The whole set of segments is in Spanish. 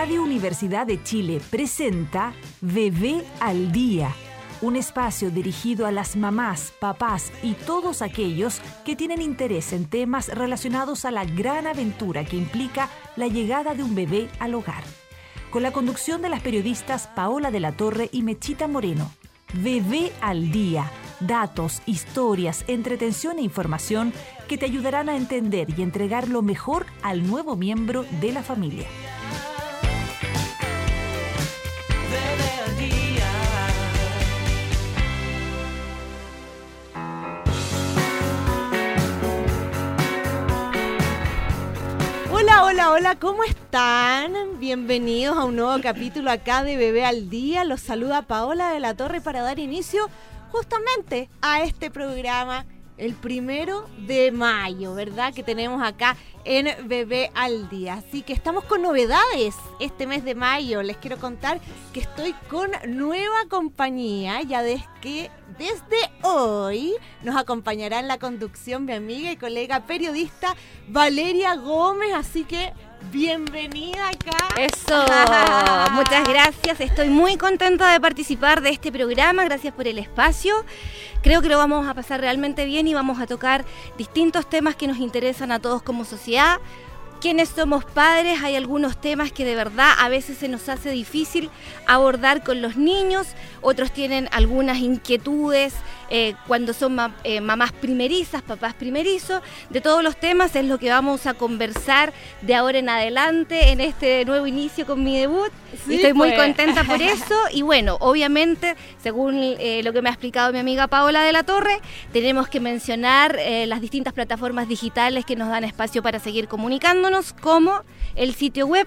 Radio Universidad de Chile presenta Bebé al Día, un espacio dirigido a las mamás, papás y todos aquellos que tienen interés en temas relacionados a la gran aventura que implica la llegada de un bebé al hogar. Con la conducción de las periodistas Paola de la Torre y Mechita Moreno. Bebé al Día. Datos, historias, entretención e información que te ayudarán a entender y entregar lo mejor al nuevo miembro de la familia. Hola, ¿cómo están? Bienvenidos a un nuevo capítulo acá de Bebé al Día. Los saluda Paola de la Torre para dar inicio justamente a este programa, el 1 de mayo, ¿verdad? Que tenemos acá en Bebé al Día. Así que estamos con novedades este mes de mayo. Les quiero contar que estoy con nueva compañía, ya que desde hoy nos acompañará en la conducción mi amiga y colega periodista Valeria Gómez. Así que bienvenida acá. Eso, muchas gracias. Estoy muy contenta de participar de este programa. Gracias por el espacio. Creo que lo vamos a pasar realmente bien y vamos a tocar distintos temas que nos interesan a todos como sociedad. Quienes somos padres, hay algunos temas que de verdad a veces se nos hace difícil abordar con los niños, otros tienen algunas inquietudes cuando son mamás primerizas, papás primerizos. De todos los temas es lo que vamos a conversar de ahora en adelante en este nuevo inicio con mi debut. Sí, estoy muy contenta por eso y bueno, obviamente, según lo que me ha explicado mi amiga Paola de la Torre, tenemos que mencionar las distintas plataformas digitales que nos dan espacio para seguir comunicándonos, como el sitio web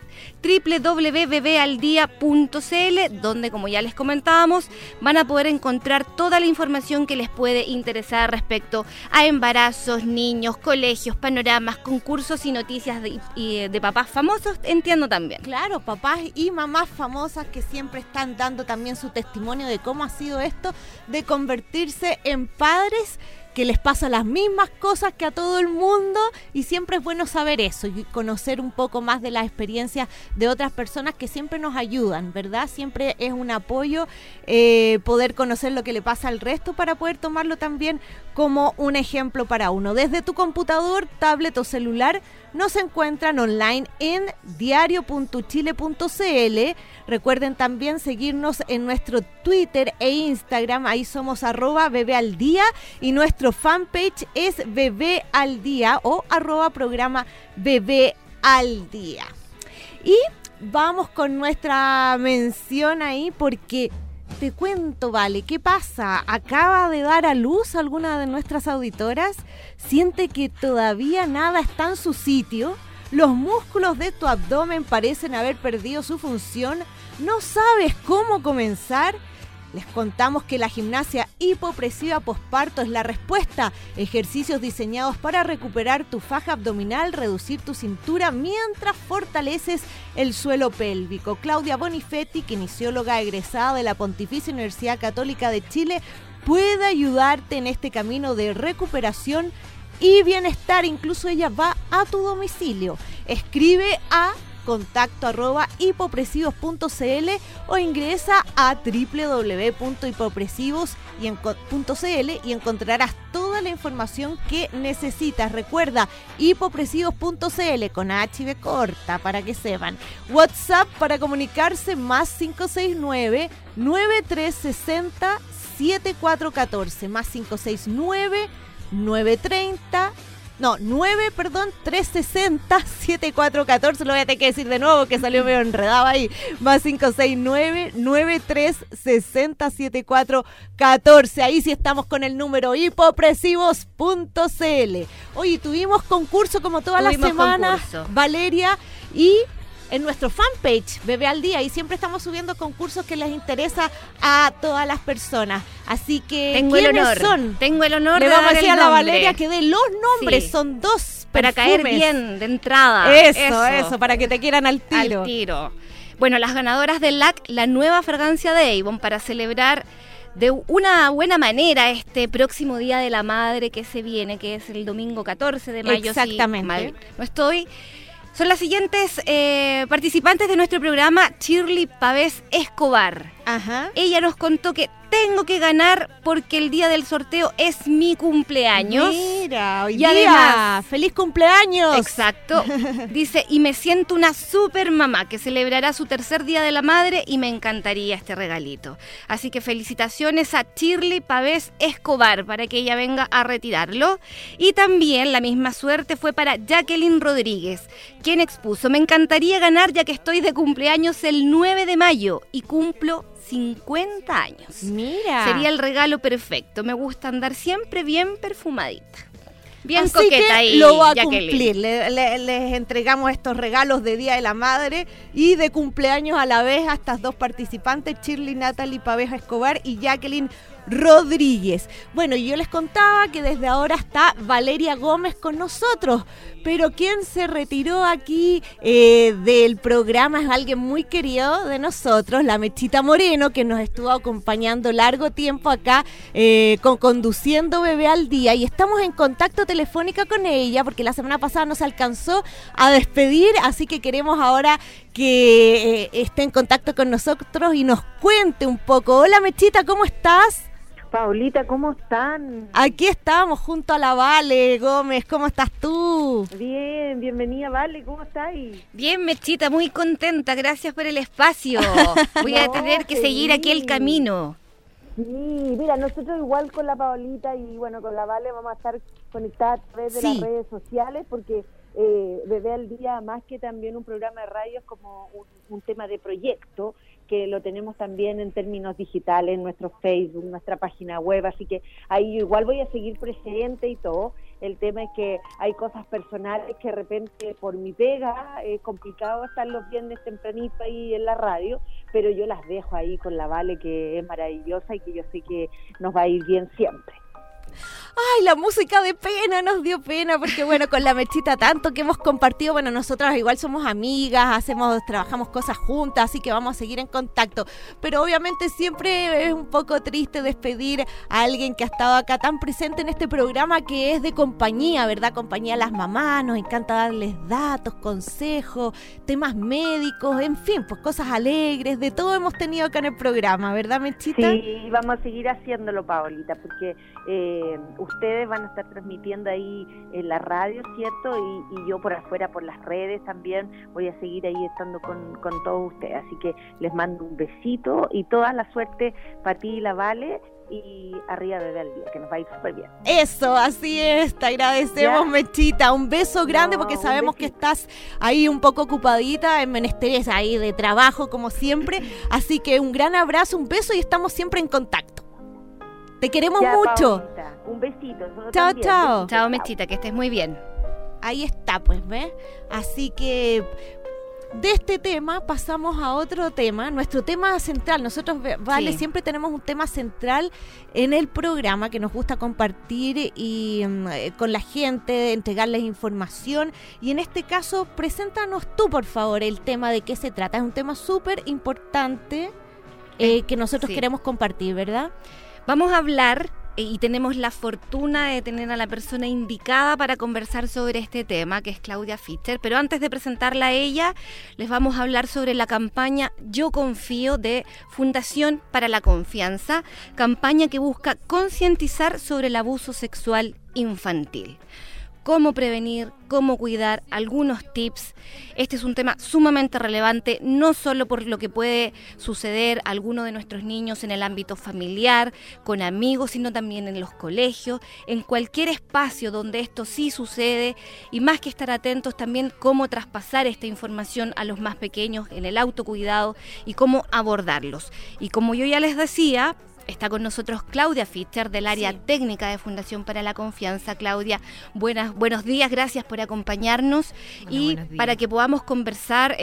www.bebealdia.cl, donde, como ya les comentábamos, van a poder encontrar toda la información que les puede interesar respecto a embarazos, niños, colegios, panoramas, concursos y noticias de papás famosos, entiendo también. Claro, papás y mamás famosas que siempre están dando también su testimonio de cómo ha sido esto de convertirse en padres, que les pasa las mismas cosas que a todo el mundo, y siempre es bueno saber eso y conocer un poco más de las experiencias de otras personas que siempre nos ayudan, ¿verdad? Siempre es un apoyo poder conocer lo que le pasa al resto para poder tomarlo también como un ejemplo para uno. Desde tu computador, tablet o celular nos encuentran online en diario.chile.cl. Recuerden también seguirnos en nuestro Twitter e Instagram, ahí somos @bebealdía, y nuestro fanpage es Bebé al Día o @programa Bebé al Día. Y vamos con nuestra mención ahí porque te cuento, Vale, ¿qué pasa? Acaba de dar a luz alguna de nuestras auditoras, siente que todavía nada está en su sitio, los músculos de tu abdomen parecen haber perdido su función, no sabes cómo comenzar. Les contamos que la gimnasia hipopresiva posparto es la respuesta. Ejercicios diseñados para recuperar tu faja abdominal, reducir tu cintura mientras fortaleces el suelo pélvico. Claudia Bonifetti, kinesióloga egresada de la Pontificia Universidad Católica de Chile, puede ayudarte en este camino de recuperación y bienestar. Incluso ella va a tu domicilio. Escribe a contacto@hipopresivos.cl o ingresa a www.hipopresivos.cl y encontrarás toda la información que necesitas. Recuerda, hipopresivos.cl con H corta para que sepan. WhatsApp para comunicarse +569 9360 7414 +569 930 360 7414, lo voy a tener que decir de nuevo que salió medio enredado ahí, +569 9360 7414, ahí sí estamos con el número hipopresivos.cl. Oye, tuvimos concurso como todas las semanas, Valeria, y en nuestro fanpage Bebé al Día, y siempre estamos subiendo concursos que les interesa a todas las personas. Así que tengo el honor le vamos a decir a la Valeria que dé los nombres, sí. Son 2 para perfumes. Caer bien de entrada. Eso, para que te quieran al tiro. Bueno, las ganadoras del LAC, la nueva fragancia de Avon, para celebrar de una buena manera este próximo Día de la Madre que se viene, que es el domingo 14 de mayo. Exactamente. No estoy. Son las siguientes participantes de nuestro programa, Shirley Pavés Escobar. Ajá. Ella nos contó que tengo que ganar porque el día del sorteo es mi cumpleaños. Mira, hoy y día, además, ¡feliz cumpleaños! Exacto. Dice, y me siento una super mamá que celebrará su tercer día de la madre y me encantaría este regalito. Así que felicitaciones a Shirley Pavés Escobar para que ella venga a retirarlo. Y también la misma suerte fue para Jacqueline Rodríguez, quien expuso, me encantaría ganar ya que estoy de cumpleaños el 9 de mayo y cumplo 50 años. Mira. Sería el regalo perfecto. Me gusta andar siempre bien perfumadita. Bien Así coqueta que ahí, lo va a Jacqueline. cumplir. Les entregamos estos regalos de Día de la Madre y de cumpleaños a la vez a estas dos participantes, Shirley Natalie Pavés Escobar y Jacqueline Rodríguez. Bueno, yo les contaba que desde ahora está Valeria Gómez con nosotros, pero quien se retiró aquí del programa es alguien muy querido de nosotros, la Mechita Moreno, que nos estuvo acompañando largo tiempo acá conduciendo Bebé al Día, y estamos en contacto telefónica con ella porque la semana pasada nos alcanzó a despedir, así que queremos ahora que esté en contacto con nosotros y nos cuente un poco. Hola Mechita, ¿cómo estás? Paulita, ¿cómo están? Aquí estamos junto a la Vale Gómez, ¿cómo estás tú? Bien, bienvenida, Vale, ¿cómo estás? Bien, Mechita, muy contenta, gracias por el espacio. Voy a tener que seguir aquí el camino. Sí, mira, nosotros igual con la Paulita y bueno, con la Vale vamos a estar conectadas a través de las redes sociales porque Bebé al Día, más que también un programa de radio, es como un tema de proyecto que lo tenemos también en términos digitales, en nuestro Facebook, nuestra página web, así que ahí yo igual voy a seguir presente y todo. El tema es que hay cosas personales que de repente por mi pega es complicado estar los viernes tempranito ahí en la radio, pero yo las dejo ahí con la Vale, que es maravillosa y que yo sé que nos va a ir bien siempre. Ay, la música de pena, nos dio pena, porque bueno, con la Mechita tanto que hemos compartido, bueno, nosotras igual somos amigas, trabajamos cosas juntas, así que vamos a seguir en contacto, pero obviamente siempre es un poco triste despedir a alguien que ha estado acá tan presente en este programa, que es de compañía, ¿verdad? Compañía a las mamás, nos encanta darles datos, consejos, temas médicos, en fin, pues cosas alegres, de todo hemos tenido acá en el programa, ¿verdad, Mechita? Sí, vamos a seguir haciéndolo, Paolita, porque ustedes van a estar transmitiendo ahí en la radio, ¿cierto? Y yo por afuera, por las redes también, voy a seguir ahí estando con todos ustedes. Así que les mando un besito y toda la suerte para ti y la Vale, y arriba Bebé al Día, que nos va a ir súper bien. Eso, así es, te agradecemos, Mechita, un beso grande, porque sabemos que estás ahí un poco ocupadita en menesteres ahí de trabajo como siempre, así que un gran abrazo, un beso y estamos siempre en contacto. Te queremos mucho. Paulita, un besito. Chao, también. chao. Chao, Mechita, que estés muy bien. Ahí está, pues, ¿ves? Así que de este tema pasamos a otro tema, nuestro tema central. Nosotros, Vale, siempre tenemos un tema central en el programa que nos gusta compartir y con la gente, entregarles información. Y en este caso, preséntanos tú, por favor, el tema de qué se trata. Es un tema súper importante que nosotros queremos compartir, ¿verdad? Vamos a hablar, y tenemos la fortuna de tener a la persona indicada para conversar sobre este tema, que es Claudia Fischer. Pero antes de presentarla a ella, les vamos a hablar sobre la campaña Yo Confío de Fundación para la Confianza, campaña que busca concientizar sobre el abuso sexual infantil. Cómo prevenir, cómo cuidar, algunos tips. Este es un tema sumamente relevante, no solo por lo que puede suceder a alguno de nuestros niños en el ámbito familiar, con amigos, sino también en los colegios, en cualquier espacio donde esto sí sucede, y más que estar atentos también cómo traspasar esta información a los más pequeños en el autocuidado y cómo abordarlos. Y como yo ya les decía, está con nosotros Claudia Fischer del área técnica de Fundación para la Confianza. Claudia, buenos días, gracias por acompañarnos y para que podamos conversar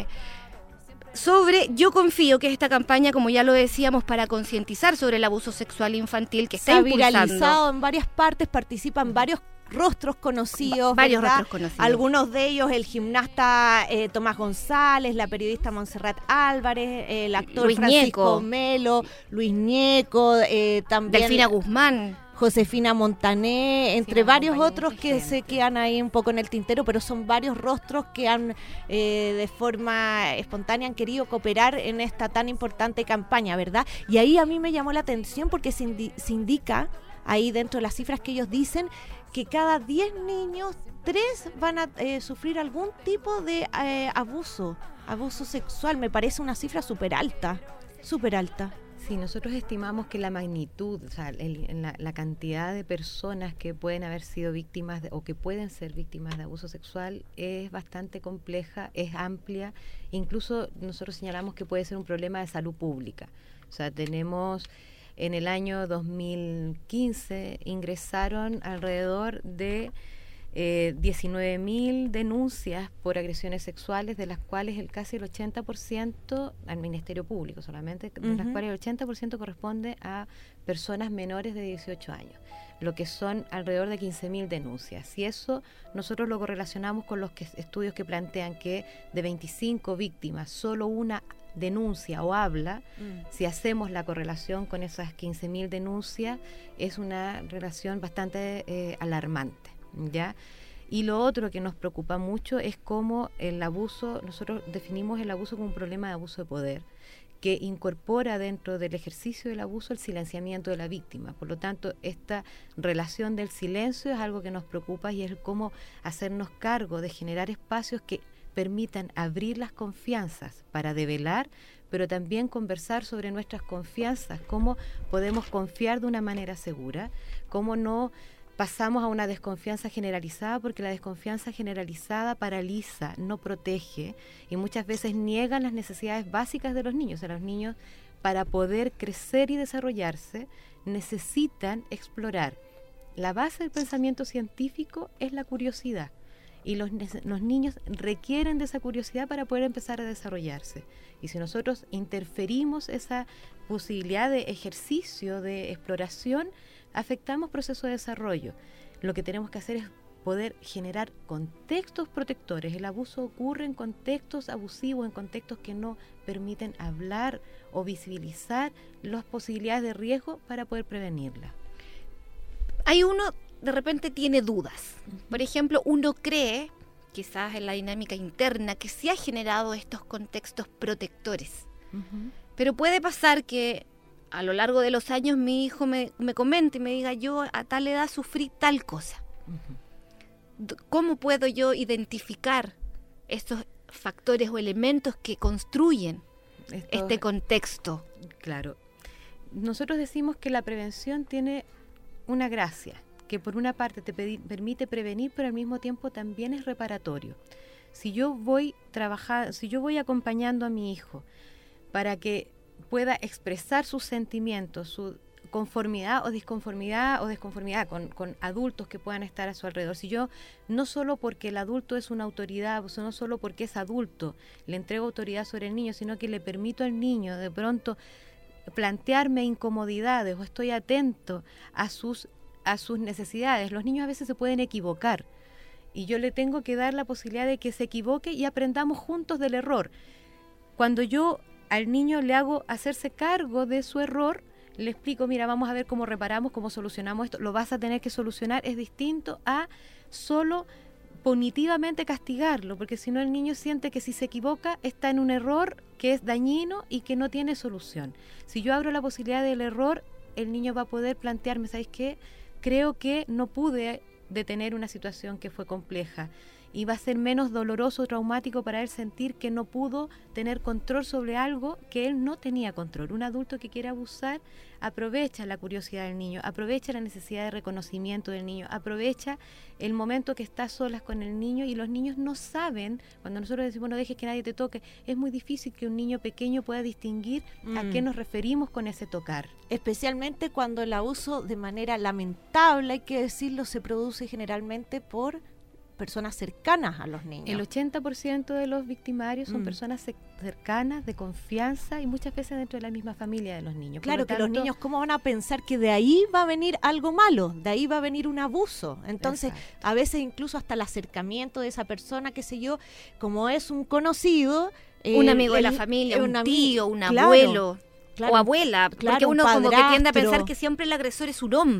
sobre Yo Confío, que es esta campaña, como ya lo decíamos, para concientizar sobre el abuso sexual infantil que está viralizado en varias partes, participan varios rostros conocidos, varios rostros conocidos. Algunos de ellos, el gimnasta Tomás González, la periodista Montserrat Álvarez, el actor Luis Francisco Ñeco. Melo, Luis Ñeco, también Delfina Guzmán, Josefina Montané, entre varios otros que se quedan ahí un poco en el tintero, pero son varios rostros que han de forma espontánea han querido cooperar en esta tan importante campaña, ¿verdad? Y ahí a mí me llamó la atención porque se indica ahí dentro de las cifras que ellos dicen que cada 10 niños, 3 van a sufrir algún tipo de abuso sexual. Me parece una cifra súper alta. Sí, nosotros estimamos que la magnitud, o sea, la cantidad de personas que pueden haber sido víctimas o que pueden ser víctimas de abuso sexual es bastante compleja, es amplia. Incluso nosotros señalamos que puede ser un problema de salud pública. O sea, tenemos en el año 2015 ingresaron alrededor de 19.000 denuncias por agresiones sexuales, de las cuales casi el 80% al Ministerio Público solamente, de las cuales el 80% corresponde a personas menores de 18 años, lo que son alrededor de 15.000 denuncias. Y eso nosotros lo correlacionamos con los estudios que plantean que de 25 víctimas, solo una denuncia o habla. Si hacemos la correlación con esas 15.000 denuncias, es una relación bastante alarmante, ¿ya? Y lo otro que nos preocupa mucho es cómo el abuso, nosotros definimos el abuso como un problema de abuso de poder, que incorpora dentro del ejercicio del abuso el silenciamiento de la víctima. Por lo tanto, esta relación del silencio es algo que nos preocupa y es cómo hacernos cargo de generar espacios que permitan abrir las confianzas para develar, pero también conversar sobre nuestras confianzas, cómo podemos confiar de una manera segura, cómo no pasamos a una desconfianza generalizada, porque la desconfianza generalizada paraliza, no protege y muchas veces niegan las necesidades básicas de los niños. O sea, los niños, para poder crecer y desarrollarse, necesitan explorar. La base del pensamiento científico es la curiosidad. Y los niños requieren de esa curiosidad para poder empezar a desarrollarse. Y si nosotros interferimos esa posibilidad de ejercicio, de exploración, afectamos procesos de desarrollo. Lo que tenemos que hacer es poder generar contextos protectores. El abuso ocurre en contextos abusivos, en contextos que no permiten hablar o visibilizar las posibilidades de riesgo para poder prevenirla. Hay uno de repente tiene dudas. Por ejemplo, uno cree, quizás en la dinámica interna, que sí ha generado estos contextos protectores. Pero puede pasar que a lo largo de los años mi hijo me comente y me diga, yo a tal edad sufrí tal cosa. ¿Cómo puedo yo identificar estos factores o elementos que construyen este contexto? Claro. Nosotros decimos que la prevención tiene una gracia, que por una parte te permite prevenir, pero al mismo tiempo también es reparatorio. Si yo voy acompañando a mi hijo para que pueda expresar sus sentimientos, su conformidad o desconformidad con adultos que puedan estar a su alrededor. Si yo, no solo porque el adulto es una autoridad, no solo porque es adulto, le entrego autoridad sobre el niño, sino que le permito al niño de pronto plantearme incomodidades o estoy atento a sus necesidades. Los niños a veces se pueden equivocar y yo le tengo que dar la posibilidad de que se equivoque y aprendamos juntos del error. Cuando yo al niño le hago hacerse cargo de su error, le explico, mira, vamos a ver cómo reparamos, cómo solucionamos esto, lo vas a tener que solucionar, es distinto a solo punitivamente castigarlo, porque si no el niño siente que si se equivoca está en un error que es dañino y que no tiene solución. Si yo abro la posibilidad del error, el niño va a poder plantearme, ¿sabes qué? Creo que no pude detener una situación que fue compleja y va a ser menos doloroso o traumático para él sentir que no pudo tener control sobre algo que él no tenía control. Un adulto que quiere abusar aprovecha la curiosidad del niño, aprovecha la necesidad de reconocimiento del niño, aprovecha el momento que está solas con el niño, y los niños no saben, cuando nosotros decimos no dejes que nadie te toque, es muy difícil que un niño pequeño pueda distinguir a qué nos referimos con ese tocar. Especialmente cuando el abuso, de manera lamentable, hay que decirlo, se produce generalmente por personas cercanas a los niños. El 80% de los victimarios son personas cercanas, de confianza, y muchas veces dentro de la misma familia de los niños. Claro, que los niños, ¿cómo van a pensar que de ahí va a venir algo malo? De ahí va a venir un abuso. Entonces, a veces incluso hasta el acercamiento de esa persona, qué sé yo, como es un conocido, un amigo de la familia, un tío, un abuelo o abuela, porque uno como que tiende a pensar que siempre el agresor es un hombre.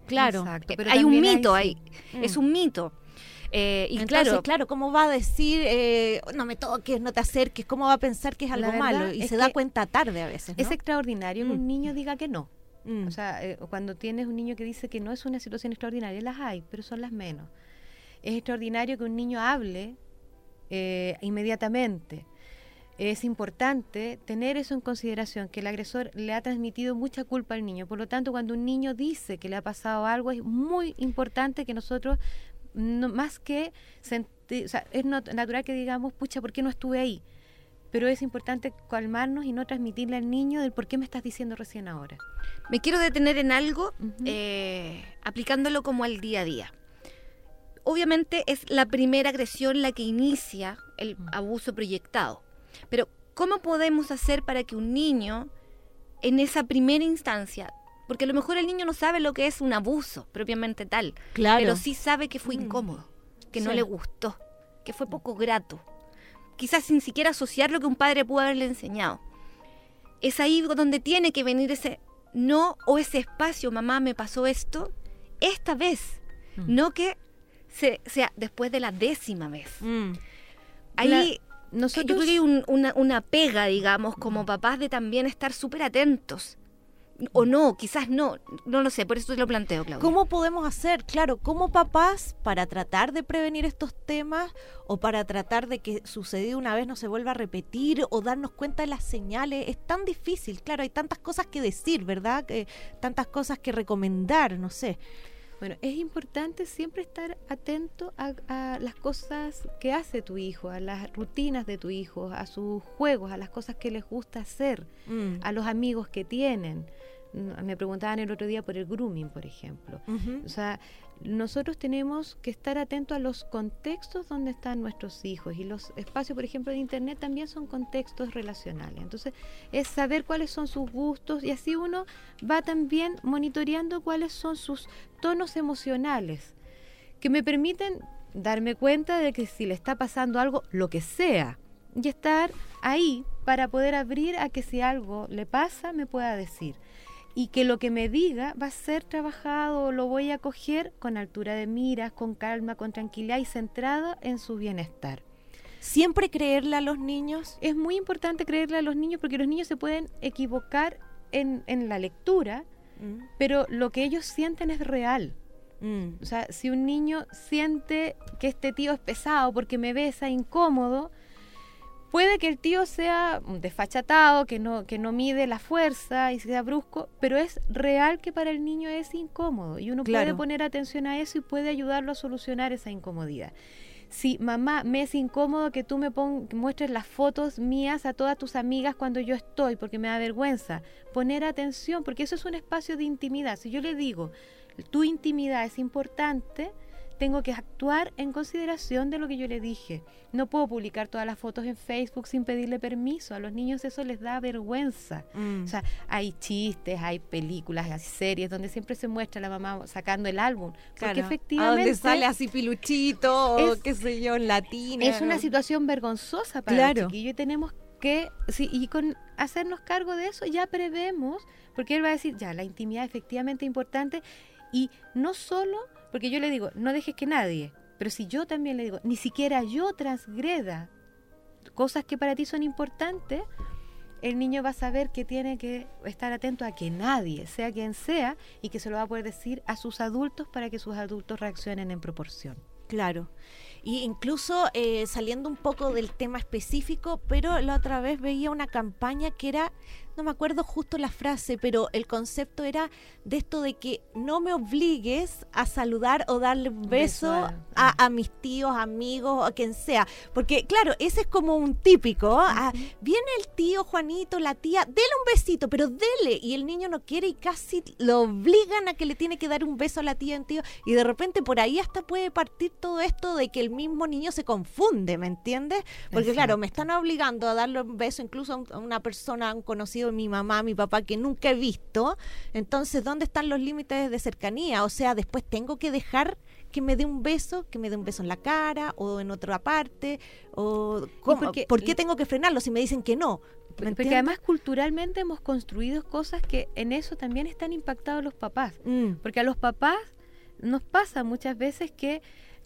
Claro. Exacto, pero hay un también mito hay, ahí, es un mito. Y Entonces, claro, ¿cómo va a decir no me toques, no te acerques? ¿Cómo va a pensar que es algo La verdad malo? Y es se da que cuenta tarde a veces, ¿no? es extraordinario que un niño diga que no. Mm. O sea, cuando tienes un niño que dice que no es una situación extraordinaria, las hay, pero son las menos. Es extraordinario que un niño hable inmediatamente. Es importante tener eso en consideración, que el agresor le ha transmitido mucha culpa al niño. Por lo tanto, cuando un niño dice que le ha pasado algo, es muy importante que nosotros, no, más que sentir, o sea, es natural que digamos, pucha, ¿por qué no estuve ahí? Pero es importante calmarnos y no transmitirle al niño del por qué me estás diciendo recién ahora. Me quiero detener en algo, aplicándolo como al día a día. Obviamente es la primera agresión la que inicia el abuso proyectado. Pero ¿cómo podemos hacer para que un niño, en esa primera instancia, porque a lo mejor el niño no sabe lo que es un abuso propiamente tal, Claro. pero sí sabe que fue incómodo, que no Sí. le gustó, que fue poco grato, quizás sin siquiera asociar lo que un padre pudo haberle enseñado? Es ahí donde tiene que venir ese no o ese espacio, mamá, me pasó esto, esta vez, no que sea después de la 10ª vez. Ahí Nosotros, yo creo que hay una pega, digamos, como papás de también estar súper atentos. O no, quizás no lo sé, por eso te lo planteo, Claudia. ¿Cómo podemos hacer, claro, como papás, para tratar de prevenir estos temas o para tratar de que sucedido una vez no se vuelva a repetir o darnos cuenta de las señales? Es tan difícil, claro, hay tantas cosas que decir, ¿verdad? Tantas cosas que recomendar, no sé. bueno, es importante siempre estar atento a las cosas que hace tu hijo, a las rutinas de tu hijo, a sus juegos, a las cosas que les gusta hacer, a los amigos que tienen. Me preguntaban el otro día por el grooming, por ejemplo. O sea, nosotros tenemos que estar atentos a los contextos donde están nuestros hijos, y los espacios, por ejemplo, de internet también son contextos relacionales. Entonces, es saber cuáles son sus gustos, y así uno va también monitoreando cuáles son sus tonos emocionales, que me permiten darme cuenta de que si le está pasando algo, lo que sea, y estar ahí para poder abrir a que si algo le pasa, me pueda decir. Y que lo que me diga va a ser trabajado, lo voy a coger con altura de miras, con calma, con tranquilidad y centrado en su bienestar. ¿Siempre creerle a los niños? Es muy importante creerle a los niños, porque los niños se pueden equivocar en la lectura, pero lo que ellos sienten es real. O sea, si un niño siente que este tío es pesado porque me besa, incómodo, puede que el tío sea desfachatado, que no mide la fuerza y sea brusco, pero es real que para el niño es incómodo, y uno puede poner atención a eso y puede ayudarlo a solucionar esa incomodidad. Si mamá, me es incómodo que tú me muestres las fotos mías a todas tus amigas cuando yo estoy, porque me da vergüenza, poner atención, porque eso es un espacio de intimidad. Si yo le digo, tu intimidad es importante, tengo que actuar en consideración de lo que yo le dije. No puedo publicar todas las fotos en Facebook sin pedirle permiso. A los niños eso les da vergüenza. O sea, hay chistes, hay películas, hay series donde siempre se muestra la mamá sacando el álbum. Porque efectivamente... ¿A dónde sale así Piluchito o qué sé yo, en latina? Es una situación vergonzosa para el chiquillo, y tenemos que... Sí, y con hacernos cargo de eso ya prevemos, porque él va a decir, ya, la intimidad efectivamente es importante, y no solo... Porque yo le digo, no dejes que nadie, pero si yo también le digo, ni siquiera yo transgreda cosas que para ti son importantes, el niño va a saber que tiene que estar atento a que nadie, sea quien sea, y que se lo va a poder decir a sus adultos para que sus adultos reaccionen en proporción. Claro. Y incluso saliendo un poco del tema específico, pero la otra vez veía una campaña que era, no me acuerdo justo la frase, pero el concepto era de esto de que no me obligues a saludar o darle un beso a mis tíos, amigos o a quien sea. Porque claro, ese es como un típico. Viene el tío Juanito, la tía, dele un besito, pero dele. Y el niño no quiere y casi lo obligan a que le tiene que dar un beso a la tía, tío. Y de repente por ahí hasta puede partir todo esto de que el mismo niño se confunde, ¿me entiendes? Porque claro, me están obligando a darle un beso incluso a una persona, a un conocido de mi mamá, mi papá, que nunca he visto. Entonces, ¿dónde están los límites de cercanía? O sea, después tengo que dejar que me dé un beso en la cara o en otra parte, o ¿por qué tengo que frenarlo si me dicen que no? Porque además culturalmente hemos construido cosas que en eso también están impactados los papás. Porque a los papás nos pasa muchas veces que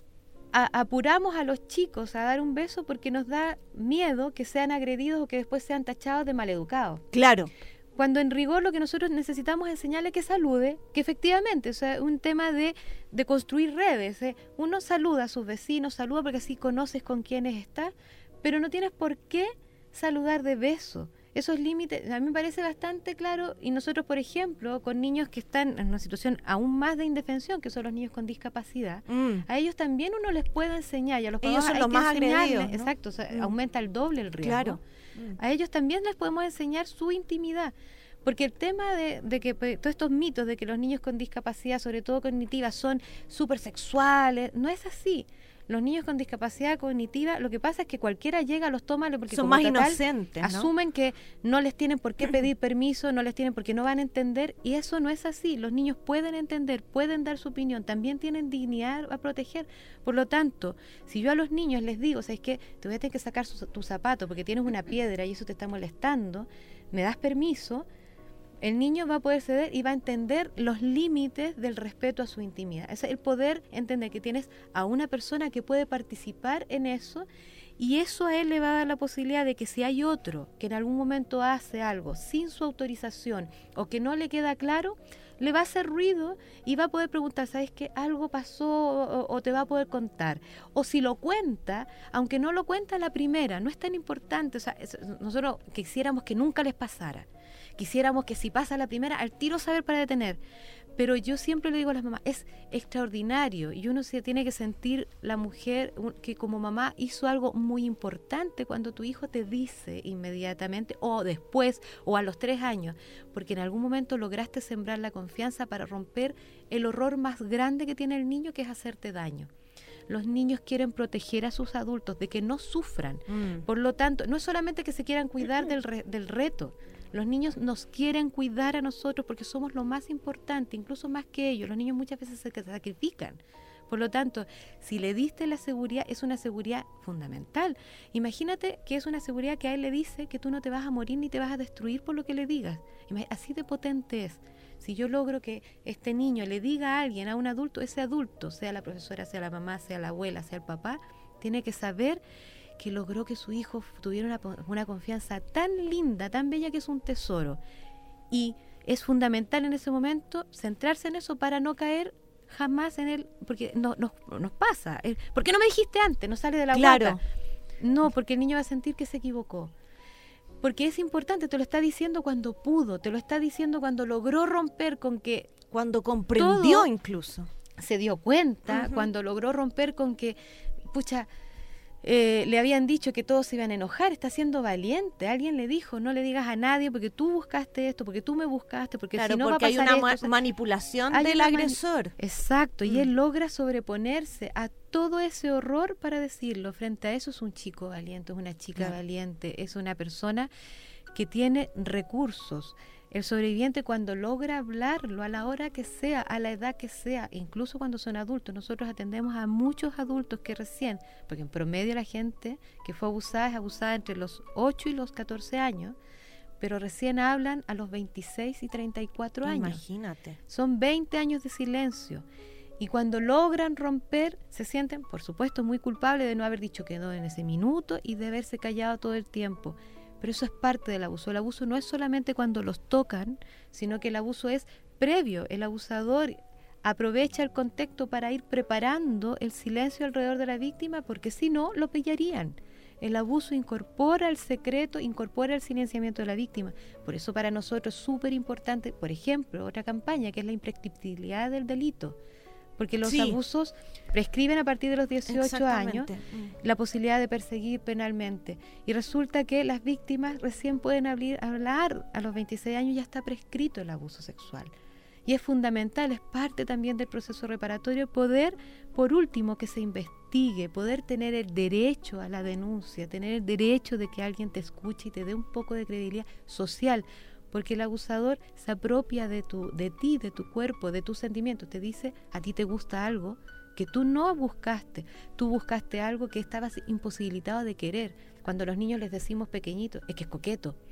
apuramos a los chicos a dar un beso porque nos da miedo que sean agredidos o que después sean tachados de maleducados. Claro. Cuando en rigor lo que nosotros necesitamos es enseñarle que salude, que efectivamente, o sea, un tema de construir redes. Uno saluda a sus vecinos, saluda porque así conoces con quiénes está, pero no tienes por qué saludar de beso. Esos límites a mí me parece bastante claro, y nosotros, por ejemplo, con niños que están en una situación aún más de indefensión, que son los niños con discapacidad, a ellos también uno les puede enseñar, y a los papás ellos son hay los que más enseñarles, agredidos, ¿no? exacto, o sea, aumenta el doble el riesgo. Claro. A ellos también les podemos enseñar su intimidad, porque el tema de que todos estos mitos de que los niños con discapacidad, sobre todo cognitiva, son súper sexuales, no es así. Los niños con discapacidad cognitiva, lo que pasa es que cualquiera llega, los toma, porque son como más total, inocentes, ¿no? Asumen que no les tienen por qué pedir permiso, no les tienen porque no van a entender, y eso no es así. Los niños pueden entender, pueden dar su opinión, también tienen dignidad a proteger. Por lo tanto, si yo a los niños les digo, ¿sabes qué? Te voy a tener que sacar tu zapato porque tienes una piedra y eso te está molestando, ¿me das permiso? El niño va a poder ceder y va a entender los límites del respeto a su intimidad. Es el poder entender que tienes a una persona que puede participar en eso, y eso a él le va a dar la posibilidad de que si hay otro que en algún momento hace algo sin su autorización o que no le queda claro, le va a hacer ruido y va a poder preguntar, ¿sabes qué? Algo pasó, o te va a poder contar. O si lo cuenta, aunque no lo cuenta a la primera, no es tan importante. O sea, nosotros quisiéramos que nunca les pasara. Quisiéramos que si pasa la primera, al tiro saber para detener. Pero yo siempre le digo a las mamás, es extraordinario, y uno se tiene que sentir, la mujer que como mamá hizo algo muy importante cuando tu hijo te dice inmediatamente, o después, o a los 3 años, porque en algún momento lograste sembrar la confianza para romper el horror más grande que tiene el niño, que es hacerte daño. Los niños quieren proteger a sus adultos de que no sufran. Por lo tanto, no es solamente que se quieran cuidar del reto. Los niños nos quieren cuidar a nosotros porque somos lo más importante, incluso más que ellos. Los niños muchas veces se sacrifican. Por lo tanto, si le diste la seguridad, es una seguridad fundamental. Imagínate que es una seguridad que a él le dice que tú no te vas a morir ni te vas a destruir por lo que le digas. Así de potente es. Si yo logro que este niño le diga a alguien, a un adulto, ese adulto, sea la profesora, sea la mamá, sea la abuela, sea el papá, tiene que saber que logró que su hijo tuviera una confianza tan linda, tan bella, que es un tesoro. Y es fundamental en ese momento centrarse en eso para no caer jamás en él, porque nos pasa. ¿Por qué no me dijiste antes? No sale de la guata. No, porque el niño va a sentir que se equivocó. Porque es importante, te lo está diciendo cuando pudo, te lo está diciendo cuando logró romper con que... Cuando comprendió incluso. Se dio cuenta, cuando logró romper con que, pucha... le habían dicho que todos se iban a enojar, está siendo valiente. Alguien le dijo, no le digas a nadie porque tú buscaste esto, porque tú me buscaste, porque claro, si no porque va a pasar hay una esto, manipulación del agresor. Exacto, y él logra sobreponerse a todo ese horror para decirlo. Frente a eso es un chico valiente, es una chica valiente, es una persona que tiene recursos. El sobreviviente, cuando logra hablarlo a la hora que sea, a la edad que sea, incluso cuando son adultos, nosotros atendemos a muchos adultos que recién, porque en promedio la gente que fue abusada es abusada entre los 8 y los 14 años, pero recién hablan a los 26 y 34 años. Imagínate. Son 20 años de silencio. Y cuando logran romper, se sienten, por supuesto, muy culpables de no haber dicho que no en ese minuto y de haberse callado todo el tiempo. Pero eso es parte del abuso. El abuso no es solamente cuando los tocan, sino que el abuso es previo. El abusador aprovecha el contexto para ir preparando el silencio alrededor de la víctima, porque si no, lo pillarían. El abuso incorpora el secreto, incorpora el silenciamiento de la víctima. Por eso para nosotros es súper importante, por ejemplo, otra campaña que es la imprescriptibilidad del delito. Porque los abusos prescriben a partir de los 18 años la posibilidad de perseguir penalmente. Y resulta que las víctimas recién pueden hablar a los 26 años, ya está prescrito el abuso sexual. Y es fundamental, es parte también del proceso reparatorio, poder, por último, que se investigue, poder tener el derecho a la denuncia, tener el derecho de que alguien te escuche y te dé un poco de credibilidad social. Porque el abusador se apropia de ti, de tu cuerpo, de tus sentimientos. Te dice, a ti te gusta algo que tú no buscaste. Tú buscaste algo que estabas imposibilitado de querer. Cuando a los niños les decimos pequeñitos, es que es coqueto.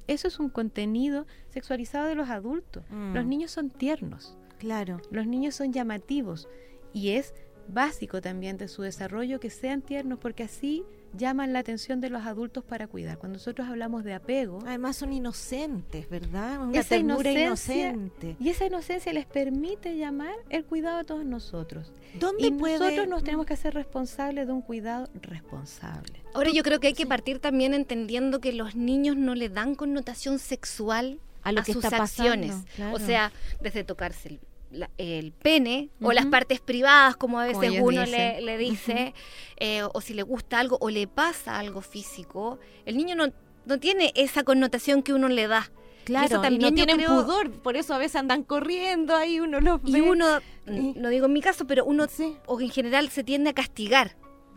eso es un contenido sexualizado de los adultos. Los niños son tiernos. Claro. Los niños son llamativos y es básico también de su desarrollo que sean tiernos, porque así llaman la atención de los adultos para cuidar. Cuando nosotros hablamos de apego, además son inocentes, ¿verdad? Una esa ternura inocencia, inocente. y esa inocencia les permite llamar el cuidado a todos nosotros. ¿Dónde nosotros nos tenemos que hacer responsables de un cuidado responsable. Ahora yo creo que hay que partir también entendiendo que los niños no le dan connotación sexual a lo que sus está acciones. pasando, claro. O sea, desde tocarse el pene o las partes privadas, como a veces como uno dicen. le dice, o si le gusta algo o le pasa algo físico, el niño no tiene esa connotación que uno le da. Claro, y eso también y no tienen creo, pudor, por eso a veces andan corriendo ahí, uno los ve. y uno, no digo en mi caso, pero uno, Sí. o en general se tiende a castigar,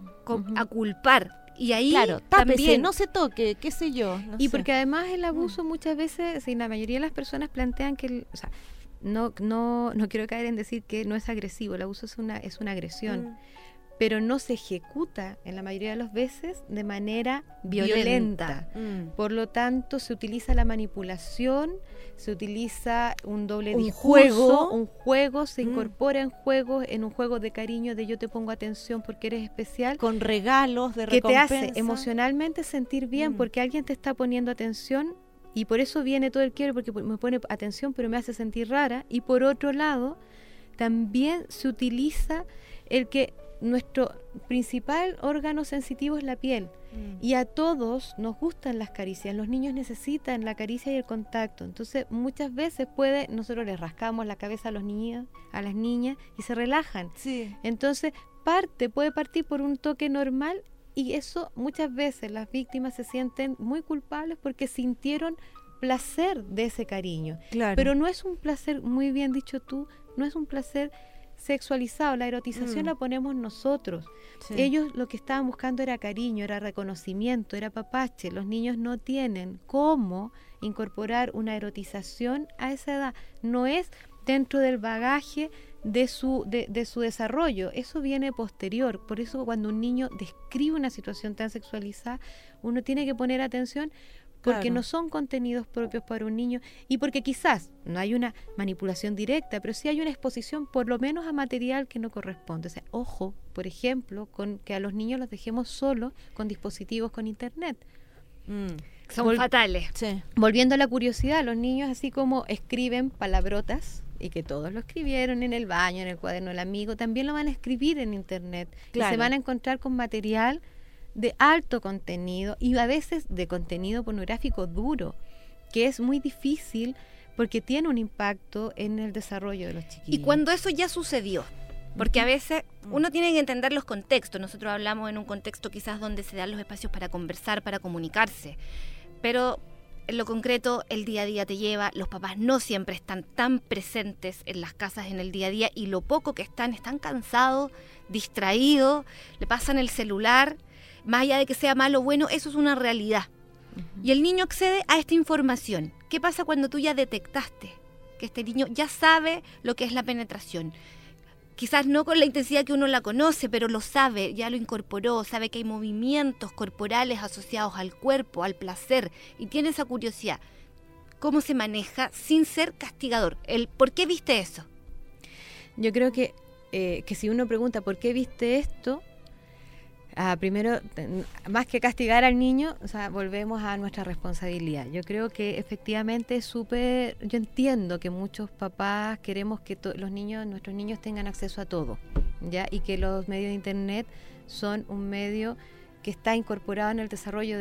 a culpar. Y ahí Claro, tápese, también no se toque, qué sé yo. No Y sé. porque además el abuso muchas veces, la mayoría de las personas plantean que, o sea, no quiero caer en decir que no es agresivo, el abuso es una agresión, pero no se ejecuta en la mayoría de las veces de manera violenta. Por lo tanto, se utiliza la manipulación, se utiliza un doble discurso, un juego, se incorpora en un juego de cariño, de yo te pongo atención porque eres especial, Con regalos de que te recompensa. hace emocionalmente sentir bien porque alguien te está poniendo atención, y por eso viene todo el quiero, porque me pone atención pero me hace sentir rara. Y por otro lado también se utiliza el que nuestro principal órgano sensitivo es la piel, y a todos nos gustan las caricias, los niños necesitan la caricia y el contacto. Entonces muchas veces nosotros les rascamos la cabeza a los niños, a las niñas, y se relajan. Sí. Entonces puede partir por un toque normal, y eso muchas veces las víctimas se sienten muy culpables porque sintieron placer de ese cariño. Claro. Pero no es un placer, muy bien dicho tú, no es un placer sexualizado. La erotización la ponemos nosotros. Sí. Ellos lo que estaban buscando era cariño, era reconocimiento, era papache. Los niños no tienen cómo incorporar una erotización a esa edad. No es dentro del bagaje de su desarrollo, eso viene posterior. Por eso cuando un niño describe una situación tan sexualizada, uno tiene que poner atención, porque Claro. no son contenidos propios para un niño, y porque quizás no hay una manipulación directa, pero sí hay una exposición por lo menos a material que no corresponde. O sea, ojo, por ejemplo, con que a los niños los dejemos solos con dispositivos con internet. son fatales. Sí. Volviendo a la curiosidad, los niños así como escriben palabrotas, y que todos lo escribieron en el baño, en el cuaderno del amigo, también lo van a escribir en internet. Claro. Y se van a encontrar con material de alto contenido, y a veces de contenido pornográfico duro, que es muy difícil porque tiene un impacto en el desarrollo de los chiquillos. Y cuando eso ya sucedió, porque a veces uno tiene que entender los contextos. Nosotros hablamos en un contexto quizás donde se dan los espacios para conversar, para comunicarse, pero en lo concreto el día a día te lleva, los papás no siempre están tan presentes en las casas en el día a día, y lo poco que están cansados, distraídos, le pasan el celular, más allá de que sea malo o bueno, eso es una realidad. Y el niño accede a esta información. ¿Qué pasa cuando tú ya detectaste que este niño ya sabe lo que es la penetración? Quizás no con la intensidad que uno la conoce, pero lo sabe, ya lo incorporó, sabe que hay movimientos corporales asociados al cuerpo, al placer, y tiene esa curiosidad. ¿Cómo se maneja sin ser castigador? ¿Por qué viste eso? Yo creo que si uno pregunta ¿por qué viste esto? Primero, más que castigar al niño, o sea, volvemos a nuestra responsabilidad. Yo creo que efectivamente es súper... Yo entiendo que muchos papás queremos que nuestros niños tengan acceso a todo, ¿ya? Y que los medios de internet son un medio que está incorporado en el desarrollo